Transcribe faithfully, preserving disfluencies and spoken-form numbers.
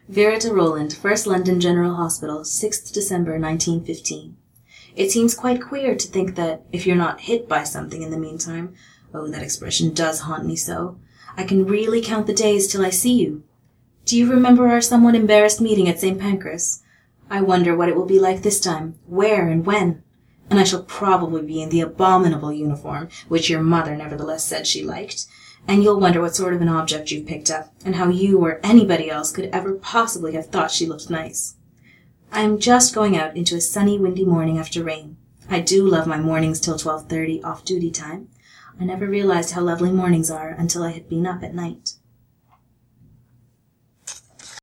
Vera de Roland, First London General Hospital, sixth December nineteen fifteen. It seems quite queer to think that if you're not hit by something in the meantime, oh, that expression does haunt me so, I can really count the days till I see you. Do you remember our somewhat embarrassed meeting at Saint Pancras? I wonder what it will be like this time, where and when. And I shall probably be in the abominable uniform, which your mother nevertheless said she liked, and you'll wonder what sort of an object you've picked up, and how you or anybody else could ever possibly have thought she looked nice. I am just going out into a sunny, windy morning after rain. I do love my mornings till twelve thirty, off-duty time. I never realized how lovely mornings are until I had been up at night.